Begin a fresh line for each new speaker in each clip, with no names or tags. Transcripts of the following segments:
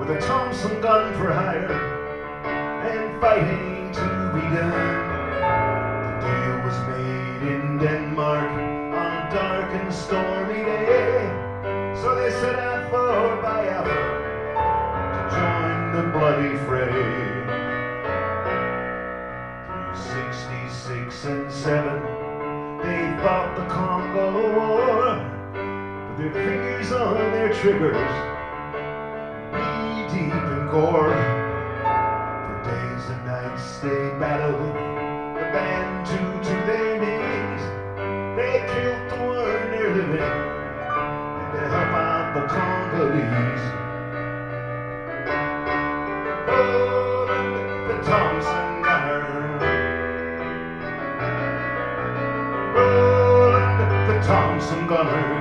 with a Thompson gun for hire and fighting to be done. The deal was made in Denmark on a dark and stormy day, so they set out for Biafra to join the bloody fray. Through 66 and 7 they fought the Congo War, with their fingers on their triggers, knee-deep in gore. For days and nights they battled the Bantu to their knees. They killed the one they're living, and to help out the Congolese. Roland the Thompson gunner, Roland the Thompson gunner.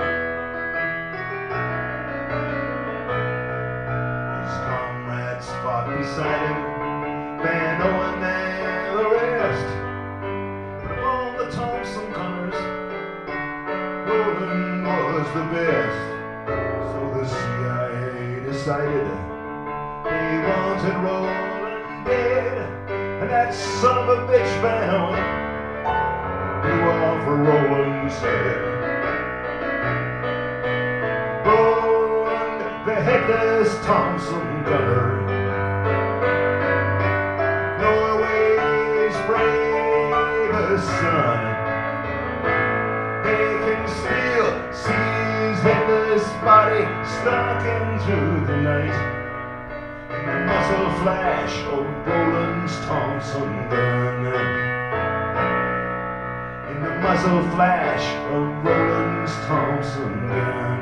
Fought beside him, Van Owen and the rest. But of all the Thompson gunners, Roland was the best. So the CIA decided they wanted Roland dead, and that son of a bitch Van Owen blew off Roland's head. Roland, the headless Thompson gunner, son. They can still see his headless body stalking through the night in the muzzle flash of Roland's Thompson gun. In the muzzle flash of Roland's Thompson gun.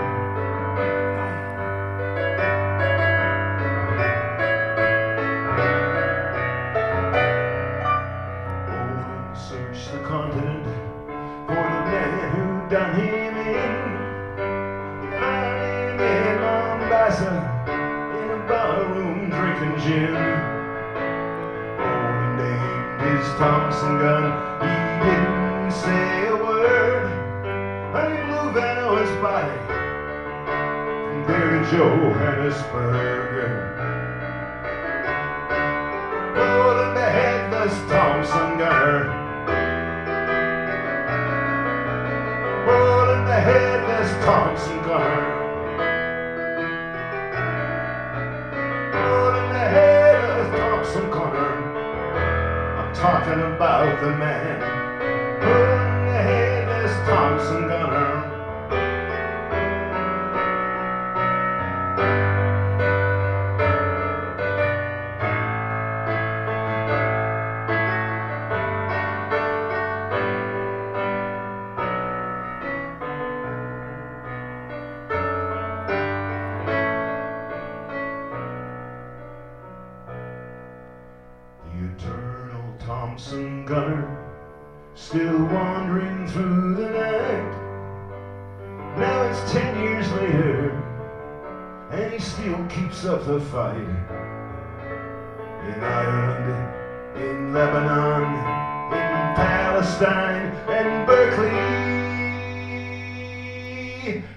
Search the continent for the man who done him in. He found him in Mombasa in a barroom drinking gin. Oh, he named his Thompson gun, he didn't say a word, and he blew Van Owen's body from there to Johannesburg. Roland the headless Thompson gunner, Roland the headless Thompson gunner, Roland the headless Thompson gunner. I'm talking about the man, Roland the headless Thompson gunner. Eternal Thompson gunner, still wandering through the night. Now it's 10 years later, and he still keeps up the fight. In Ireland, in Lebanon, in Palestine, and Berkeley.